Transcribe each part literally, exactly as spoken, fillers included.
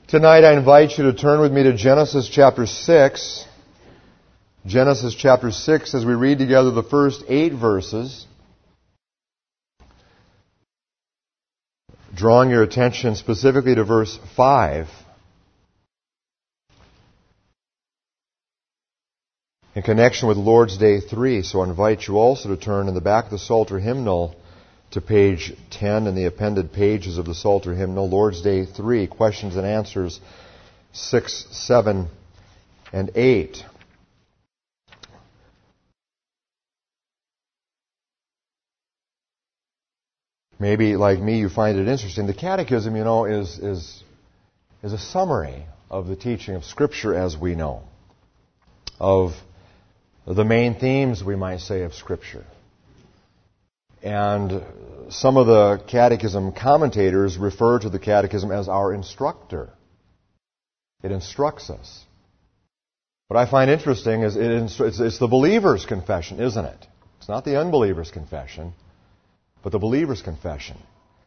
Tonight I invite you to turn with me to Genesis chapter six. Genesis chapter six, as we read together the first eight verses. Drawing your attention specifically to verse five. In connection with Lord's Day three, so I invite you also to turn in the back of the Psalter hymnal to page ten in the appended pages of the Psalter hymnal, Lord's Day three, questions and answers six, seven, and eight. Maybe, like me, you find it interesting. The Catechism, you know, is, is, is a summary of the teaching of Scripture as we know, of the main themes, we might say, of Scripture. And some of the Catechism commentators refer to the Catechism as our instructor. It instructs us. What I find interesting is it instru- it's, it's the believer's confession, isn't it? It's not the unbeliever's confession, but the believer's confession.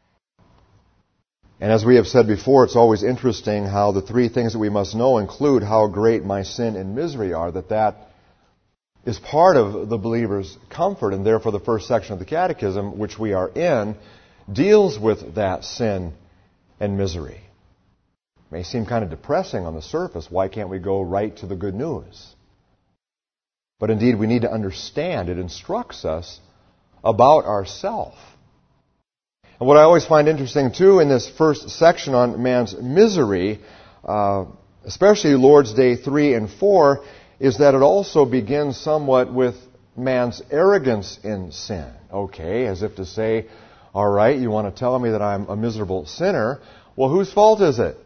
And as we have said before, it's always interesting how the three things that we must know include how great my sin and misery are, that that is part of the believer's comfort, and therefore the first section of the Catechism, which we are in, deals with that sin and misery. It may seem kind of depressing on the surface. Why can't we go right to the good news? But indeed, we need to understand. It instructs us about ourself. And what I always find interesting, too, in this first section on man's misery, uh, especially Lord's Day three and four, is that it also begins somewhat with man's arrogance in sin. Okay, as if to say, all right, you want to tell me that I'm a miserable sinner. Well, whose fault is it?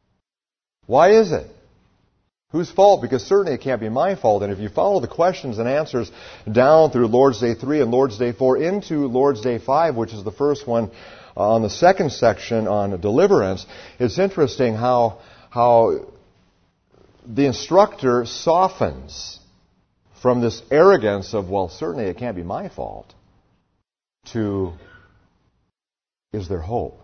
Why is it? Whose fault? Because certainly it can't be my fault. And if you follow the questions and answers down through Lord's Day three and Lord's Day four into Lord's Day five, which is the first one on the second section on deliverance, it's interesting how how the instructor softens from this arrogance of, well, certainly it can't be my fault, to, is there hope?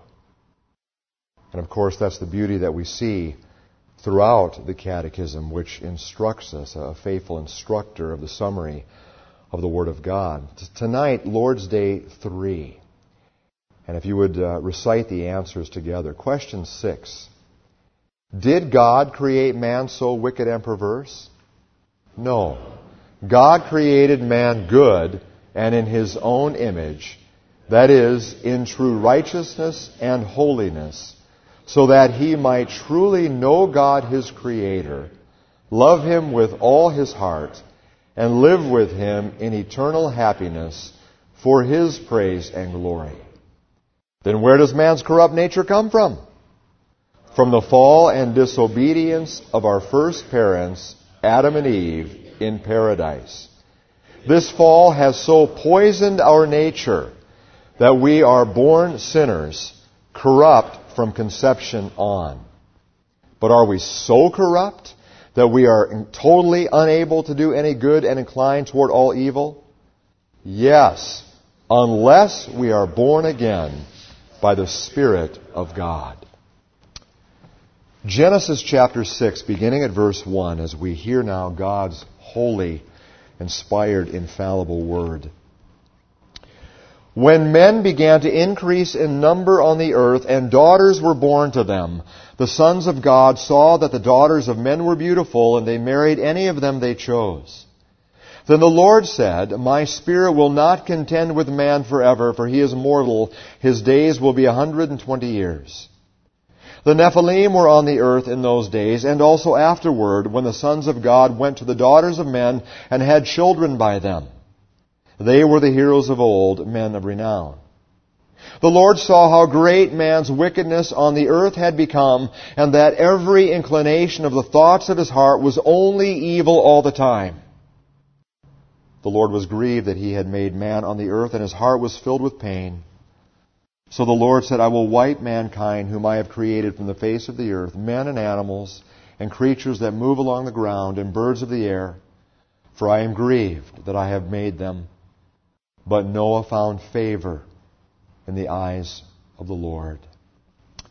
And of course, that's the beauty that we see throughout the Catechism, which instructs us, a faithful instructor of the summary of the Word of God. Tonight, Lord's Day three. And if you would uh, recite the answers together. Question six. Did God create man so wicked and perverse? No. God created man good and in His own image, that is, in true righteousness and holiness, so that he might truly know God His Creator, love Him with all his heart, and live with Him in eternal happiness for His praise and glory. Then where does man's corrupt nature come from? From the fall and disobedience of our first parents, Adam and Eve, in paradise. This fall has so poisoned our nature that we are born sinners, corrupt from conception on. But are we so corrupt that we are totally unable to do any good and inclined toward all evil? Yes, unless we are born again by the Spirit of God. Genesis chapter six, beginning at verse one, as we hear now God's holy, inspired, infallible word. When men began to increase in number on the earth, and daughters were born to them, the sons of God saw that the daughters of men were beautiful, and they married any of them they chose. Then the Lord said, My Spirit will not contend with man forever, for he is mortal. His days will be a hundred and twenty years. The Nephilim were on the earth in those days, and also afterward, when the sons of God went to the daughters of men and had children by them. They were the heroes of old, men of renown. The Lord saw how great man's wickedness on the earth had become, and that every inclination of the thoughts of his heart was only evil all the time. The Lord was grieved that He had made man on the earth, and His heart was filled with pain. So the Lord said, I will wipe mankind, whom I have created from the face of the earth, men and animals, and creatures that move along the ground, and birds of the air, for I am grieved that I have made them. But Noah found favor in the eyes of the Lord.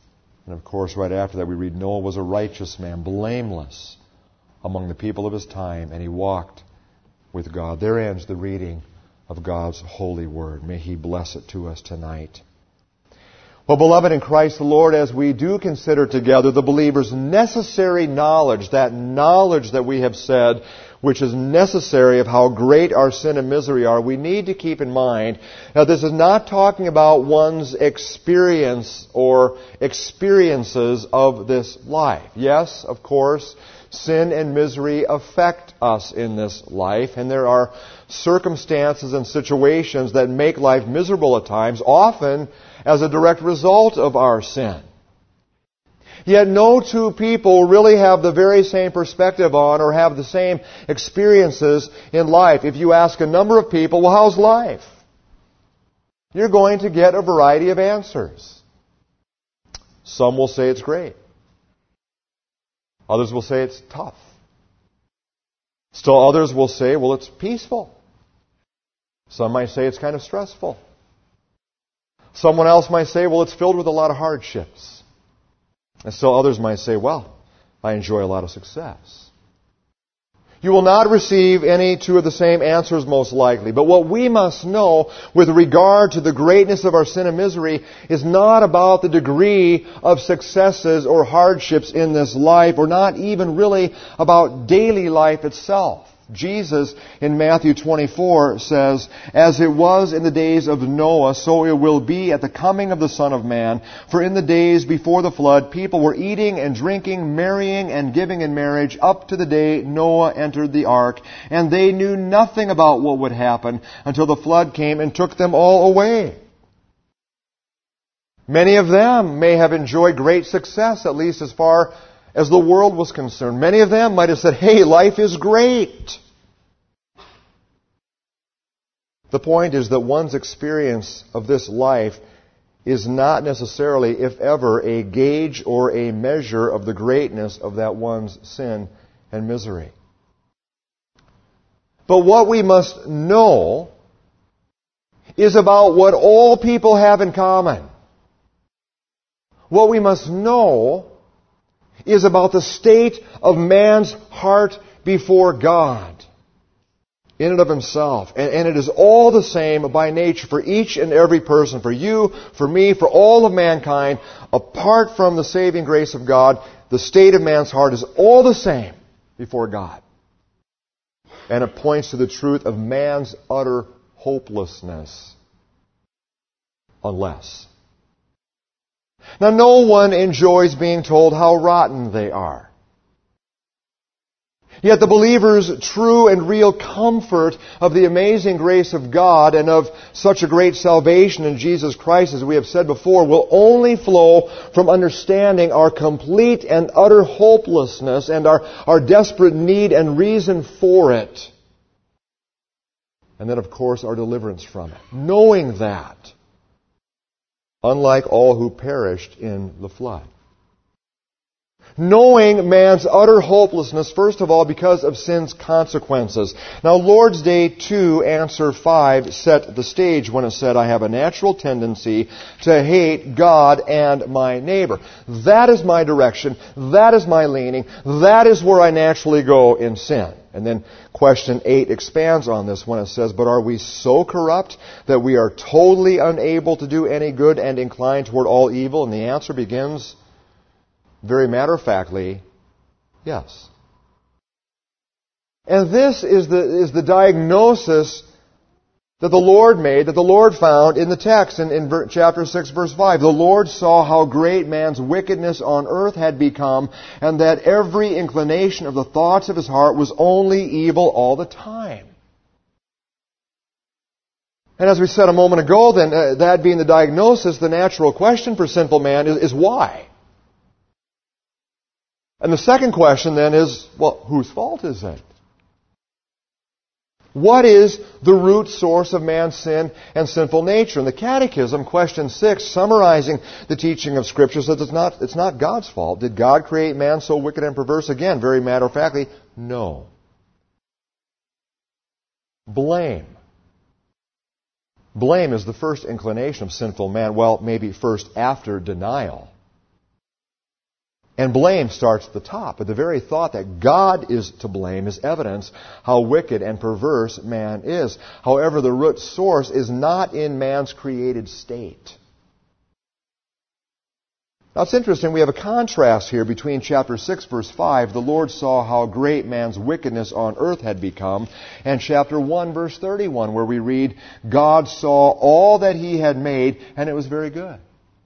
And of course, right after that, we read Noah was a righteous man, blameless among the people of his time, and he walked with God. There ends the reading of God's holy word. May He bless it to us tonight. Well, beloved in Christ the Lord, as we do consider together the believer's necessary knowledge, that knowledge that we have said, which is necessary of how great our sin and misery are, we need to keep in mind that this is not talking about one's experience or experiences of this life. Yes, of course, sin and misery affect us in this life, and there are circumstances and situations that make life miserable at times, often as a direct result of our sin. Yet no two people really have the very same perspective on or have the same experiences in life. If you ask a number of people, well, how's life? You're going to get a variety of answers. Some will say it's great. Others will say it's tough. Still others will say, well, it's peaceful. Some might say it's kind of stressful. Someone else might say, well, it's filled with a lot of hardships. And still others might say, well, I enjoy a lot of success. You will not receive any two of the same answers most likely. But what we must know with regard to the greatness of our sin and misery is not about the degree of successes or hardships in this life, or not even really about daily life itself. Jesus in Matthew twenty-four says, "As it was in the days of Noah, so it will be at the coming of the Son of Man. For in the days before the flood, people were eating and drinking, marrying and giving in marriage, up to the day Noah entered the ark. And they knew nothing about what would happen until the flood came and took them all away." Many of them may have enjoyed great success, at least as far as the world was concerned. Many of them might have said, hey, life is great. The point is that one's experience of this life is not necessarily, if ever, a gauge or a measure of the greatness of that one's sin and misery. But what we must know is about what all people have in common. What we must know is about the state of man's heart before God in and of himself. And, and it is all the same by nature for each and every person, for you, for me, for all of mankind. Apart from the saving grace of God, the state of man's heart is all the same before God. And it points to the truth of man's utter hopelessness. Unless. Now, no one enjoys being told how rotten they are. Yet the believer's true and real comfort of the amazing grace of God and of such a great salvation in Jesus Christ, as we have said before, will only flow from understanding our complete and utter hopelessness and our, our desperate need and reason for it. And then, of course, our deliverance from it. Knowing that, unlike all who perished in the flood. Knowing man's utter hopelessness, first of all, because of sin's consequences. Now, Lord's Day two, answer five, set the stage when it said, I have a natural tendency to hate God and my neighbor. That is my direction. That is my leaning. That is where I naturally go in sin. And then question eight expands on this when it says, but are we so corrupt that we are totally unable to do any good and inclined toward all evil? And the answer begins very matter-of-factly, yes. And this is the, is the diagnosis that the Lord made, that the Lord found in the text in, in chapter six, verse five. The Lord saw how great man's wickedness on earth had become, and that every inclination of the thoughts of his heart was only evil all the time. And as we said a moment ago, then, uh, that being the diagnosis, the natural question for sinful man is, is why? And the second question then is, well, whose fault is it? What is the root source of man's sin and sinful nature? And the Catechism, question six, summarizing the teaching of Scripture, says it's not, it's not God's fault. Did God create man so wicked and perverse? Again, very matter-of-factly, no. Blame. Blame is the first inclination of sinful man. Well, maybe first after denial. And blame starts at the top. But the very thought that God is to blame is evidence how wicked and perverse man is. However, the root source is not in man's created state. Now it's interesting, we have a contrast here between chapter six, verse five, the Lord saw how great man's wickedness on earth had become, and chapter one, verse thirty-one, where we read, God saw all that He had made, and it was very good.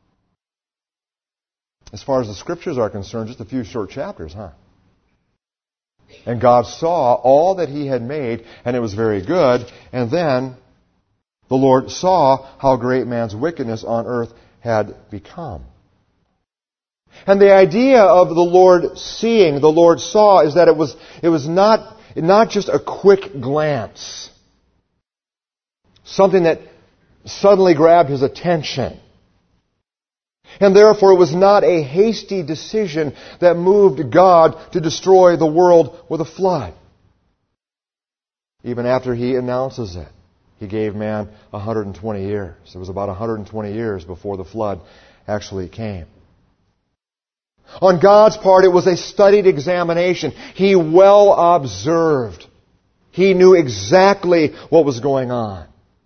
As far as the Scriptures are concerned, just a few short chapters, huh? And God saw all that He had made, and it was very good. And then the Lord saw how great man's wickedness on earth had become. And the idea of the Lord seeing, the Lord saw, is that it was, it was not, not just a quick glance. Something that suddenly grabbed His attention. And therefore it was not a hasty decision that moved God to destroy the world with a flood. Even after He announces it, He gave man one hundred twenty years. It was about one hundred twenty years before the flood actually came. On God's part, it was a studied examination. He well observed. He knew exactly what was going on.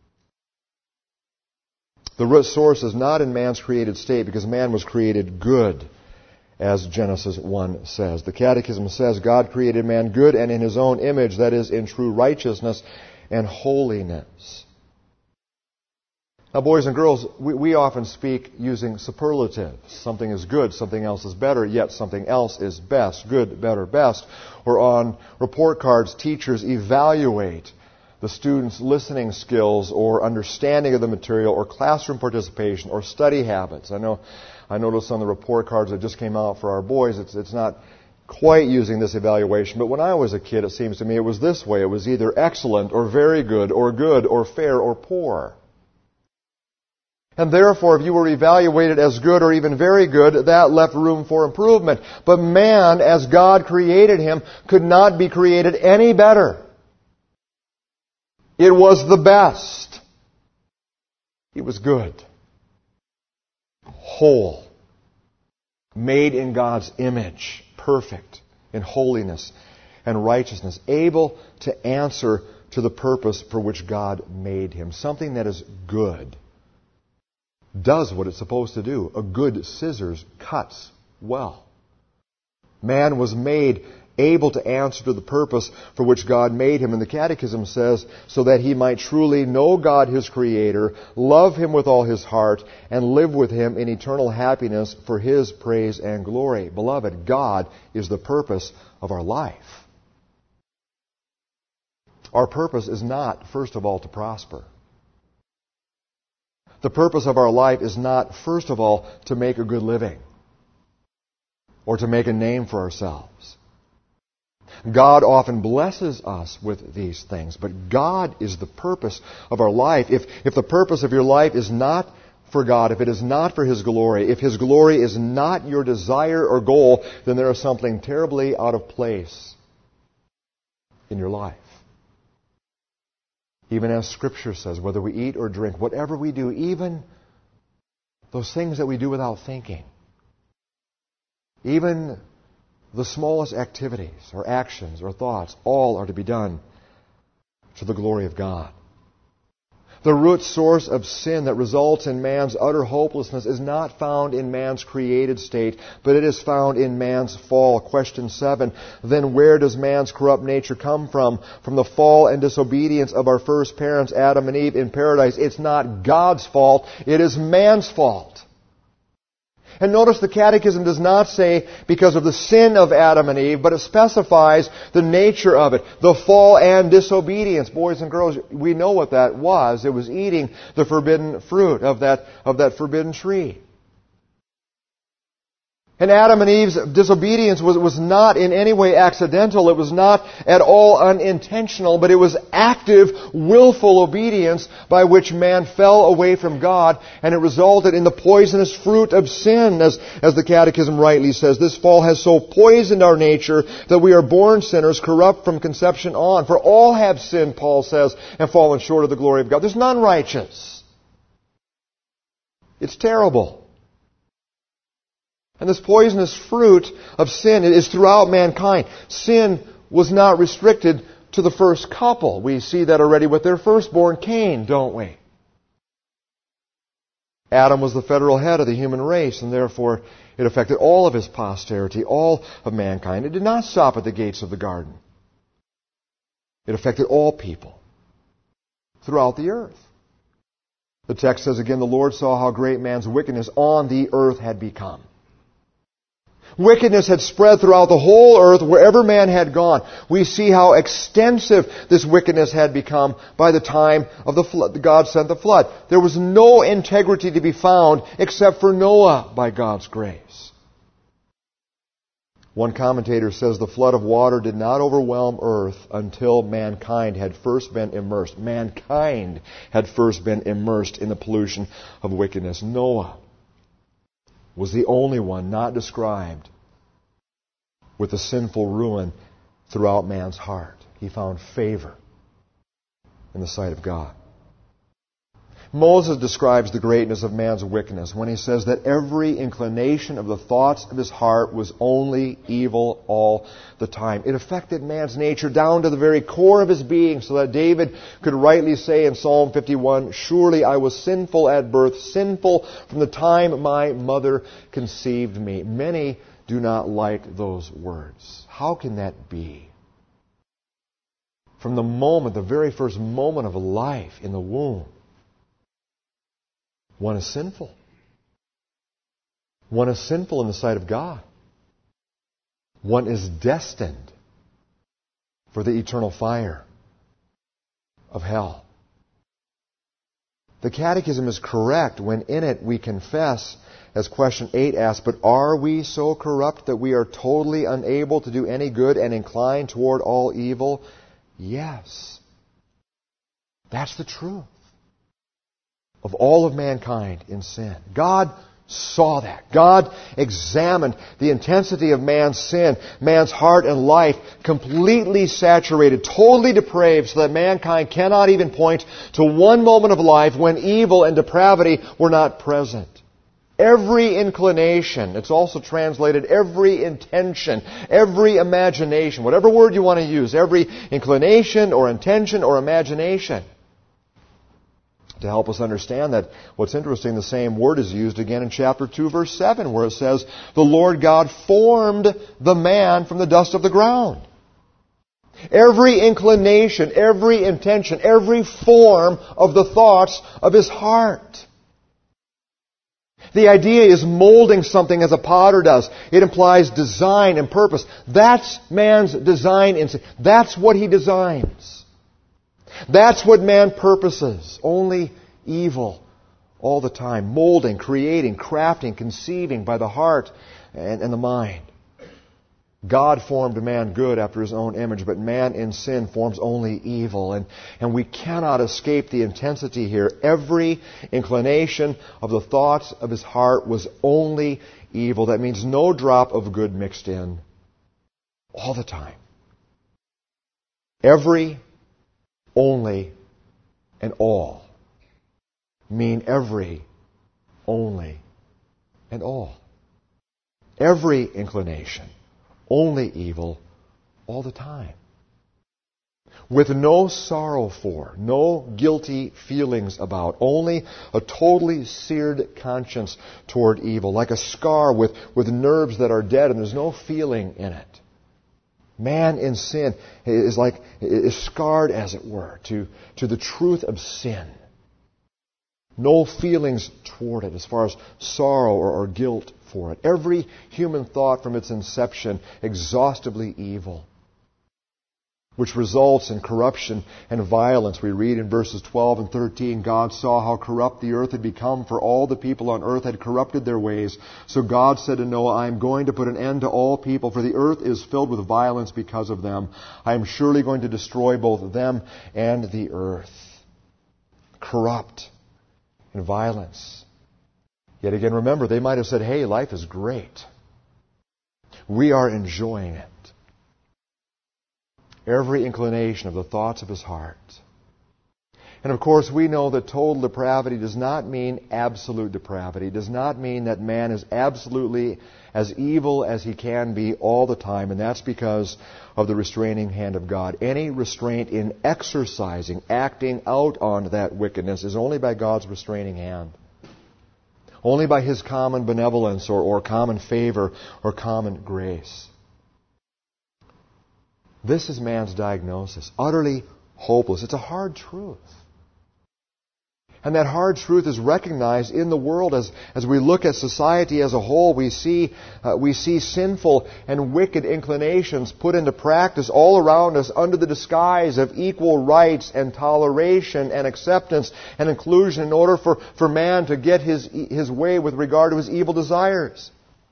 The root source is not in man's created state because man was created good, as Genesis one says. The Catechism says God created man good and in His own image, that is, in true righteousness and holiness. Now, boys and girls, we, we often speak using superlatives. Something is good, something else is better, yet something else is best. Good, better, best. Or on report cards, teachers evaluate the students' listening skills or understanding of the material or classroom participation or study habits. I know, I noticed on the report cards that just came out for our boys, it's, it's not quite using this evaluation, but when I was a kid, it seems to me it was this way. It was either excellent or very good or good or fair or poor. And therefore, if you were evaluated as good or even very good, that left room for improvement. But man, as God created him, could not be created any better. It was the best. He was good, whole, made in God's image, perfect in holiness and righteousness, able to answer to the purpose for which God made him. Something that is good does what it's supposed to do. A good scissors cuts well. Man was made able to answer to the purpose for which God made him. And the Catechism says, so that he might truly know God his Creator, love Him with all his heart, and live with Him in eternal happiness for His praise and glory. Beloved, God is the purpose of our life. Our purpose is not, first of all, to prosper. The purpose of our life is not, first of all, to make a good living or to make a name for ourselves. God often blesses us with these things, but God is the purpose of our life. If, if the purpose of your life is not for God, if it is not for His glory, if His glory is not your desire or goal, then there is something terribly out of place in your life. Even as Scripture says, whether we eat or drink, whatever we do, even those things that we do without thinking, even the smallest activities or actions or thoughts, all are to be done to the glory of God. The root source of sin that results in man's utter hopelessness is not found in man's created state, but it is found in man's fall. Question seven, then where does man's corrupt nature come from? From the fall and disobedience of our first parents, Adam and Eve, in paradise. It's not God's fault, it is man's fault. And notice the Catechism does not say because of the sin of Adam and Eve, but it specifies the nature of it, the fall and disobedience. Boys and girls, we know what that was. It was eating the forbidden fruit of that, of that forbidden tree. And Adam and Eve's disobedience was, was not in any way accidental. It was not at all unintentional, but it was active, willful obedience by which man fell away from God, and it resulted in the poisonous fruit of sin, as, as the Catechism rightly says. This fall has so poisoned our nature that we are born sinners, corrupt from conception on. For all have sinned, Paul says, and fallen short of the glory of God. There's none righteous. It's terrible. And this poisonous fruit of sin is throughout mankind. Sin was not restricted to the first couple. We see that already with their firstborn, Cain, don't we? Adam was the federal head of the human race, and therefore it affected all of his posterity, all of mankind. It did not stop at the gates of the garden. It affected all people throughout the earth. The text says again, the Lord saw how great man's wickedness on the earth had become. Wickedness had spread throughout the whole earth wherever man had gone. We see how extensive this wickedness had become by the time of the flood. God sent the flood. There was no integrity to be found except for Noah by God's grace. One commentator says the flood of water did not overwhelm earth until mankind had first been immersed. Mankind had first been immersed in the pollution of wickedness. Noah was the only one not described with the sinful ruin throughout man's heart. He found favor in the sight of God. Moses describes the greatness of man's wickedness when he says that every inclination of the thoughts of his heart was only evil all the time. It affected man's nature down to the very core of his being, so that David could rightly say in Psalm fifty-one, "Surely I was sinful at birth, sinful from the time my mother conceived me." Many do not like those words. How can that be? From the moment, the very first moment of life in the womb, one is sinful. One is sinful in the sight of God. One is destined for the eternal fire of hell. The Catechism is correct when in it we confess, as question eight asks, but are we so corrupt that we are totally unable to do any good and inclined toward all evil? Yes. That's the truth of all of mankind in sin. God saw that. God examined the intensity of man's sin, man's heart and life, completely saturated, totally depraved, so that mankind cannot even point to one moment of life when evil and depravity were not present. Every inclination, it's also translated every intention, every imagination, whatever word you want to use, every inclination or intention or imagination. To help us understand that, what's interesting, the same word is used again in chapter two, verse seven, where it says, "The Lord God formed the man from the dust of the ground." Every inclination, every intention, every form of the thoughts of his heart. The idea is molding something as a potter does. It implies design and purpose. That's man's design instinct. That's what he designs. That's what man purposes. Only evil all the time. Molding, creating, crafting, conceiving by the heart and, and the mind. God formed man good after His own image, but man in sin forms only evil. And, and we cannot escape the intensity here. Every inclination of the thoughts of his heart was only evil. That means no drop of good mixed in. All the time. Every, only, and all mean every, only, and all. Every inclination, only evil, all the time. With no sorrow for, no guilty feelings about, only a totally seared conscience toward evil, like a scar with, with nerves that are dead and there's no feeling in it. Man in sin is like is scarred, as it were, to, to the truth of sin. No feelings toward it as far as sorrow or, or guilt for it. Every human thought from its inception exhaustively evil, which results in corruption and violence. We read in verses twelve and thirteen, God saw how corrupt the earth had become, for all the people on earth had corrupted their ways. So God said to Noah, I am going to put an end to all people, for the earth is filled with violence because of them. I am surely going to destroy both them and the earth. Corrupt and violence. Yet again, remember, they might have said, hey, life is great. We are enjoying it. Every inclination of the thoughts of his heart. And of course, we know that total depravity does not mean absolute depravity. It does not mean that man is absolutely as evil as he can be all the time, and that's because of the restraining hand of God. Any restraint in exercising, acting out on that wickedness is only by God's restraining hand. Only by His common benevolence or, or common favor or common grace. This is man's diagnosis. Utterly hopeless. It's a hard truth. And that hard truth is recognized in the world as, as we look at society as a whole. We see, uh, we see sinful and wicked inclinations put into practice all around us under the disguise of equal rights and toleration and acceptance and inclusion in order for, for man to get his, his way with regard to his evil desires.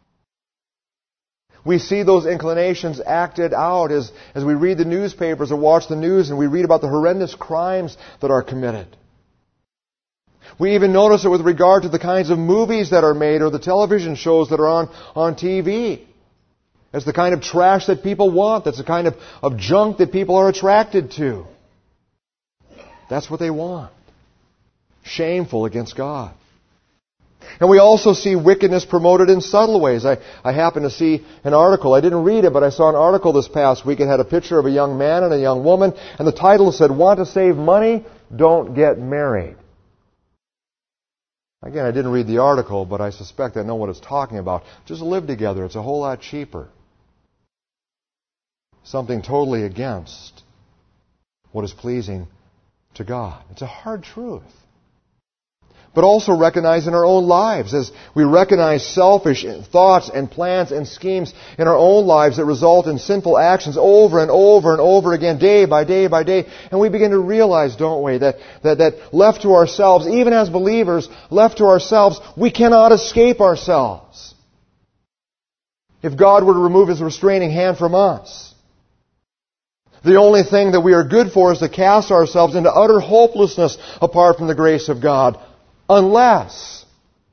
We see those inclinations acted out as, as we read the newspapers or watch the news and we read about the horrendous crimes that are committed. We even notice it with regard to the kinds of movies that are made or the television shows that are on, on T V. It's the kind of trash that people want. That's the kind of, of junk that people are attracted to. That's what they want. Shameful against God. And we also see wickedness promoted in subtle ways. I, I happened to see an article. I didn't read it, but I saw an article this past week. It had a picture of a young man and a young woman, and the title said, "Want to save money? Don't get married." Again, I didn't read the article, but I suspect I know what it's talking about. Just live together. It's a whole lot cheaper. Something totally against what is pleasing to God. It's a hard truth. But also recognize in our own lives, as we recognize selfish thoughts and plans and schemes in our own lives that result in sinful actions over and over and over again, day by day by day. And we begin to realize, don't we, that, that, that left to ourselves, even as believers, left to ourselves, we cannot escape ourselves. If God were to remove His restraining hand from us, the only thing that we are good for is to cast ourselves into utter hopelessness apart from the grace of God. Unless.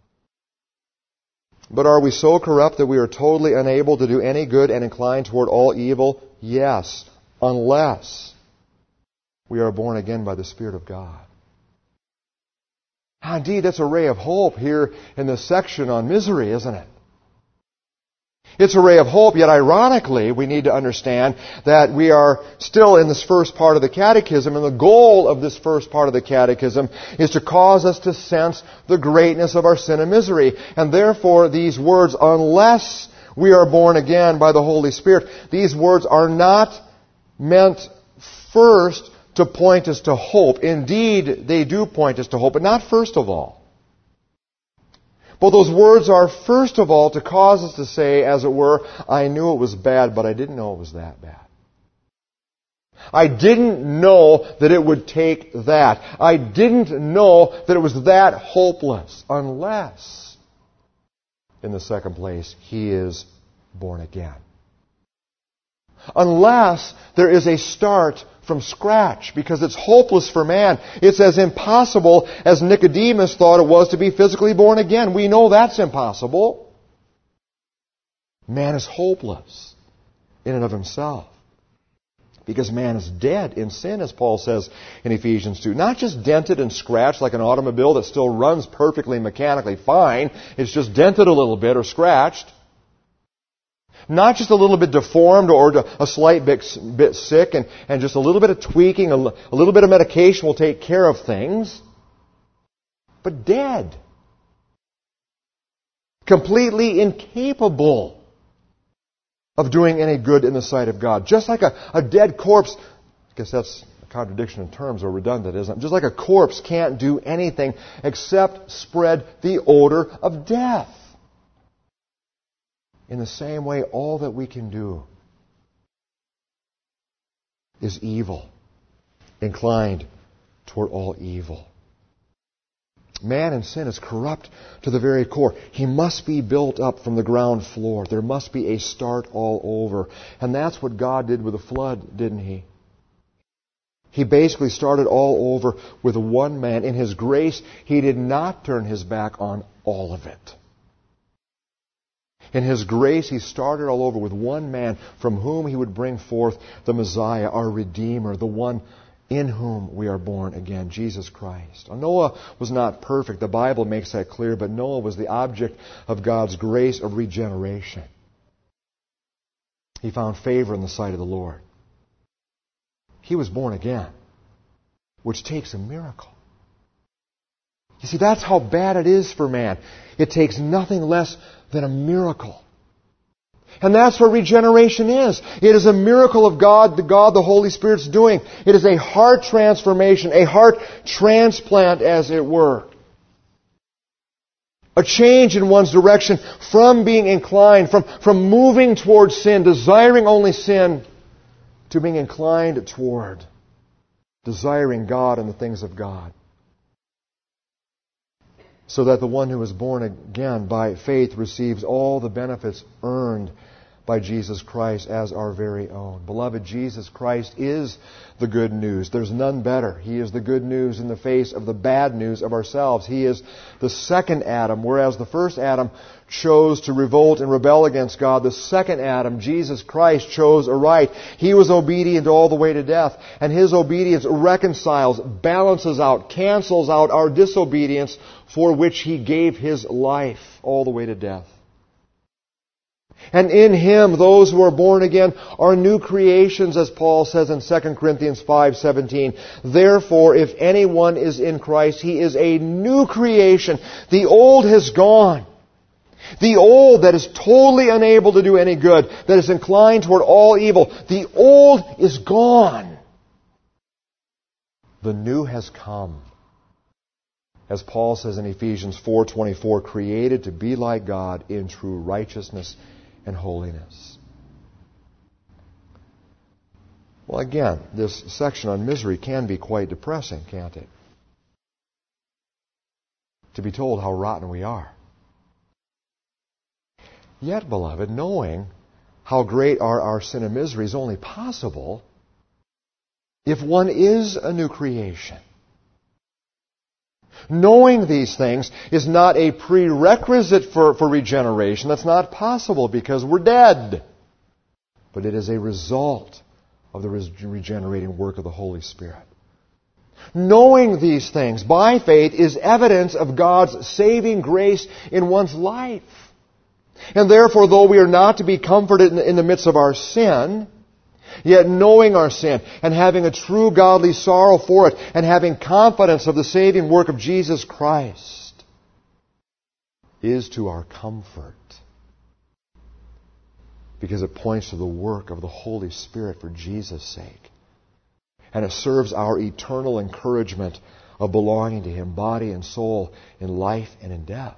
But are we so corrupt that we are totally unable to do any good and inclined toward all evil? Yes, unless we are born again by the Spirit of God. Ah, indeed, that's a ray of hope here in this section on misery, isn't it? It's a ray of hope, yet ironically, we need to understand that we are still in this first part of the catechism, and the goal of this first part of the catechism is to cause us to sense the greatness of our sin and misery. And therefore, these words, unless we are born again by the Holy Spirit, these words are not meant first to point us to hope. Indeed, they do point us to hope, but not first of all. But those words are, first of all, to cause us to say, as it were, I knew it was bad, but I didn't know it was that bad. I didn't know that it would take that. I didn't know that it was that hopeless, unless, in the second place, he is born again. Unless there is a start from scratch, because it's hopeless for man. It's as impossible as Nicodemus thought it was to be physically born again. We know that's impossible. Man is hopeless in and of himself, because man is dead in sin, as Paul says in Ephesians two. Not just dented and scratched like an automobile that still runs perfectly mechanically fine. It's just dented a little bit or scratched. Not just a little bit deformed or a slight bit, bit sick and, and just a little bit of tweaking, a, a little bit of medication will take care of things. But dead. Completely incapable of doing any good in the sight of God. Just like a, a dead corpse, I guess that's a contradiction in terms or redundant, isn't it? Just like a corpse can't do anything except spread the odor of death. In the same way, all that we can do is evil, inclined toward all evil. Man in sin is corrupt to the very core. He must be built up from the ground floor. There must be a start all over. And that's what God did with the flood, didn't He? He basically started all over with one man. In His grace, He did not turn His back on all of it. In His grace, He started all over with one man from whom He would bring forth the Messiah, our Redeemer, the one in whom we are born again, Jesus Christ. Now, Noah was not perfect. The Bible makes that clear, but Noah was the object of God's grace of regeneration. He found favor in the sight of the Lord. He was born again, which takes a miracle. You see, that's how bad it is for man. It takes nothing less than a miracle. And that's what regeneration is. It is a miracle of God, the God the Holy Spirit's doing. It is a heart transformation, a heart transplant, as it were. A change in one's direction from being inclined, from, from moving towards sin, desiring only sin, to being inclined toward desiring God and the things of God. So that the one who is born again by faith receives all the benefits earned by Jesus Christ as our very own. Beloved, Jesus Christ is the good news. There's none better. He is the good news in the face of the bad news of ourselves. He is the second Adam, whereas the first Adam chose to revolt and rebel against God. The second Adam, Jesus Christ, chose aright. He was obedient all the way to death, and His obedience reconciles, balances out, cancels out our disobedience, for which He gave His life all the way to death. And in Him, those who are born again are new creations, as Paul says in Second Corinthians five seventeen. Therefore, if anyone is in Christ, he is a new creation. The old has gone. The old that is totally unable to do any good, that is inclined toward all evil, the old is gone. The new has come. As Paul says in Ephesians four twenty-four, created to be like God in true righteousness and holiness. Well, again, this section on misery can be quite depressing, can't it? To be told how rotten we are. Yet, beloved, knowing how great are our sin and misery is only possible if one is a new creation. Knowing these things is not a prerequisite for, for regeneration. That's not possible because we're dead. But it is a result of the regenerating work of the Holy Spirit. Knowing these things by faith is evidence of God's saving grace in one's life. And therefore, though we are not to be comforted in the, in the midst of our sin, yet knowing our sin and having a true godly sorrow for it and having confidence of the saving work of Jesus Christ is to our comfort. Because it points to the work of the Holy Spirit for Jesus' sake. And it serves our eternal encouragement of belonging to Him, body and soul, in life and in death.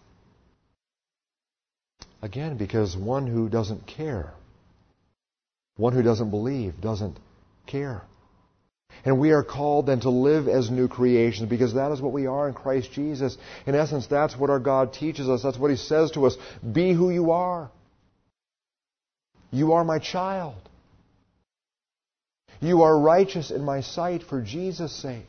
Again, because one who doesn't care, one who doesn't believe, doesn't care. And we are called then to live as new creations because that is what we are in Christ Jesus. In essence, that's what our God teaches us. That's what He says to us. Be who you are. You are my child. You are righteous in my sight for Jesus' sake.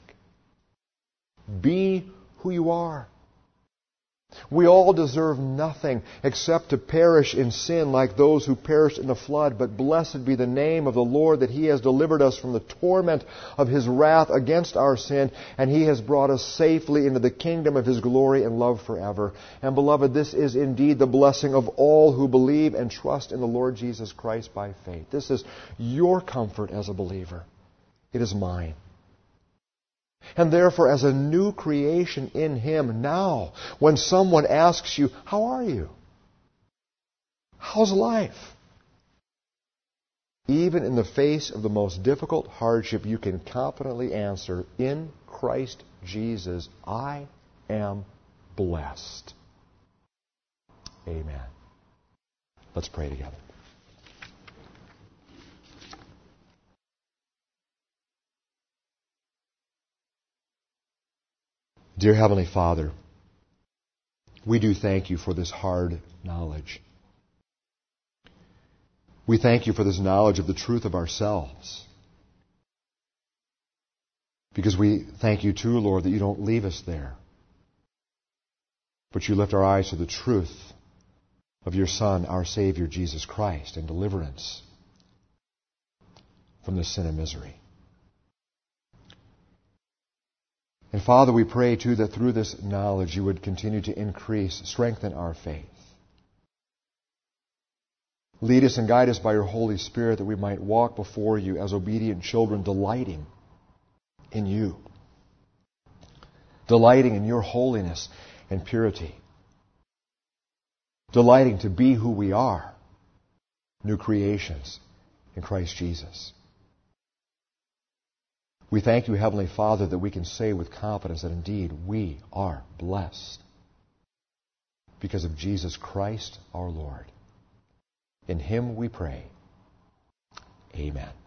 Be who you are. We all deserve nothing except to perish in sin like those who perished in the flood. But blessed be the name of the Lord that He has delivered us from the torment of His wrath against our sin, and He has brought us safely into the kingdom of His glory and love forever. And beloved, this is indeed the blessing of all who believe and trust in the Lord Jesus Christ by faith. This is your comfort as a believer. It is mine. And therefore, as a new creation in Him now, when someone asks you, how are you? How's life? Even in the face of the most difficult hardship, you can confidently answer, in Christ Jesus, I am blessed. Amen. Let's pray together. Dear Heavenly Father, we do thank You for this hard knowledge. We thank You for this knowledge of the truth of ourselves. Because we thank You too, Lord, that You don't leave us there, but You lift our eyes to the truth of Your Son, our Savior, Jesus Christ, and deliverance from the sin and misery. And Father, we pray too that through this knowledge you would continue to increase, strengthen our faith. Lead us and guide us by your Holy Spirit that we might walk before you as obedient children, delighting in you, delighting in your holiness and purity, delighting to be who we are, new creations in Christ Jesus. We thank you, Heavenly Father, that we can say with confidence that indeed we are blessed because of Jesus Christ our Lord. In Him we pray. Amen.